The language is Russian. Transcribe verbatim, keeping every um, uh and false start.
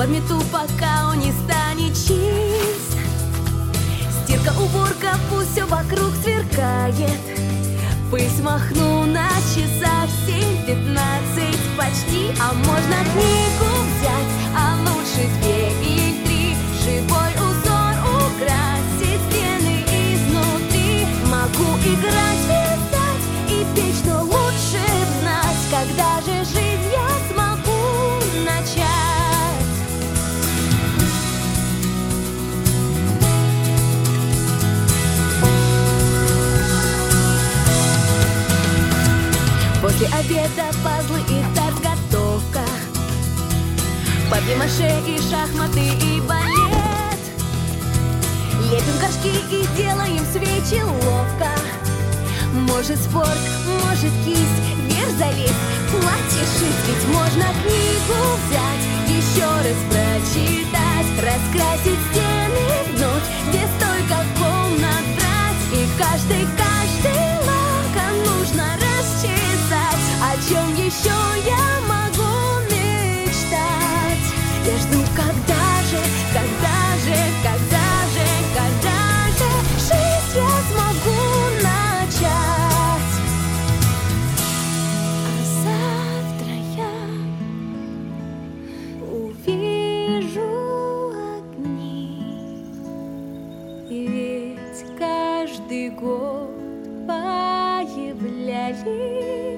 подмету, пока он не станет чист. Стирка, уборка, пусть все вокруг сверкает. Пыль смахну на часах семь пятнадцать почти. А можно книгу взять, а лучше две и три. Живой узор украсить стены изнутри. Могу играть, писать и печь, но лучше знать, когда же жизнь я смогу начать. После обеда пазлы и торт-готовка, папье-маше и шахматы и балет. Лепим горшки и делаем свечи ловко. Может спорт, может кисть, вверх залезть, платье шить. Ведь можно книгу взять, еще раз прочитать, раскрасить стены вновь, где столько комнат брать. И каждый, каждый лаком нужно расчесать. О чем еще я могу мечтать? Я жду, когда же, когда же, когда же, когда же жизнь я смогу начать. А завтра я увижу огни, ведь каждый год появлялись